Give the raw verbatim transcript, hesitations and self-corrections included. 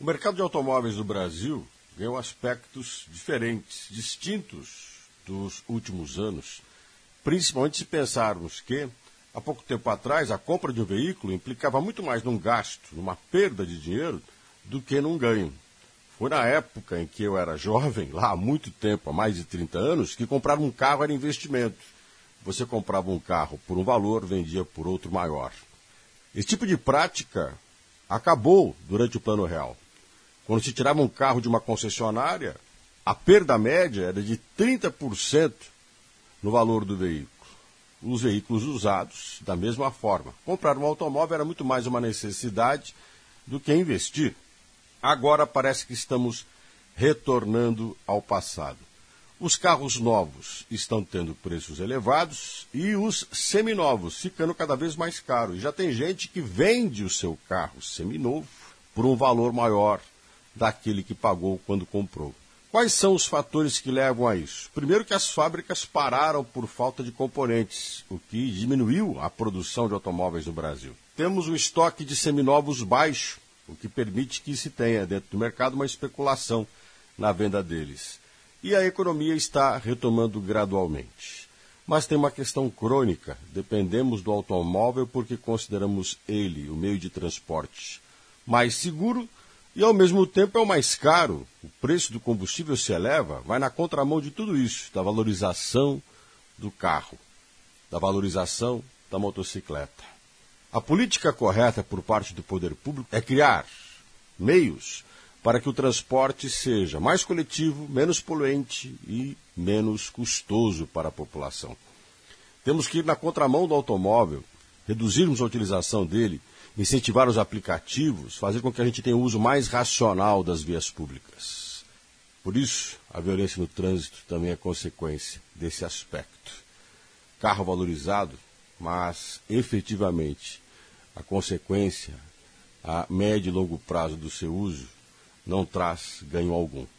mercado de automóveis do Brasil ganhou aspectos diferentes, distintos dos últimos anos, principalmente se pensarmos que, há pouco tempo atrás, a compra de um veículo implicava muito mais num gasto, numa perda de dinheiro, do que num ganho. Foi na época em que eu era jovem, lá há muito tempo, há mais de trinta anos, que comprar um carro era investimento. Você comprava um carro por um valor, vendia por outro maior. Esse tipo de prática acabou durante o Plano Real. Quando se tirava um carro de uma concessionária, a perda média era de trinta por cento no valor do veículo. Os veículos usados, da mesma forma. Comprar um automóvel era muito mais uma necessidade do que investir. Agora parece que estamos retornando ao passado. Os carros novos estão tendo preços elevados e os seminovos ficando cada vez mais caros. E já tem gente que vende o seu carro seminovo por um valor maior daquele que pagou quando comprou. Quais são os fatores que levam a isso? Primeiro que as fábricas pararam por falta de componentes, o que diminuiu a produção de automóveis no Brasil. Temos um estoque de seminovos baixo, o que permite que se tenha dentro do mercado uma especulação na venda deles. E a economia está retomando gradualmente. Mas tem uma questão crônica. Dependemos do automóvel porque consideramos ele o meio de transporte mais seguro e, ao mesmo tempo, é o mais caro. O preço do combustível se eleva, vai na contramão de tudo isso, da valorização do carro, da valorização da motocicleta. A política correta por parte do poder público é criar meios para que o transporte seja mais coletivo, menos poluente e menos custoso para a população. Temos que ir na contramão do automóvel, reduzirmos a utilização dele, incentivar os aplicativos, fazer com que a gente tenha um uso mais racional das vias públicas. Por isso, a violência no trânsito também é consequência desse aspecto. Carro valorizado, mas efetivamente a consequência a médio e longo prazo do seu uso não traz ganho algum.